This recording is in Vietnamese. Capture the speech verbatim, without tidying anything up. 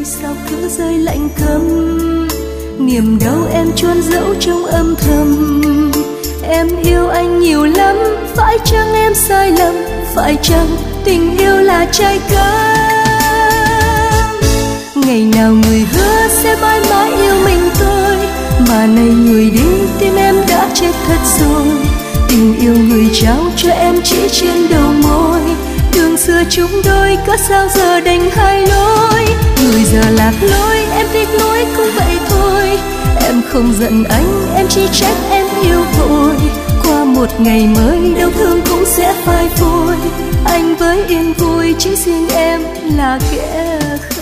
rồi sao cứ rơi lạnh câm, niềm đau em chôn giấu trong âm thầm. Em yêu anh nhiều lắm, phải chăng em sai lầm, phải chăng tình yêu là trái cam. Ngày nào người hứa sẽ mãi mãi yêu mình tôi, mà nay người đi tim em đã chết thật rồi. Tình yêu người trao cho em chỉ trên đầu môi, đường xưa chúng đôi cớ sao giờ đành hai lối. Người giờ lạc lối, em tiếc nuối cũng vậy thôi. Em không giận anh, em chỉ trách em yêu vội. Qua một ngày mới đau thương cũng sẽ phai phôi, anh với yên vui chỉ riêng em là kẻ khờ.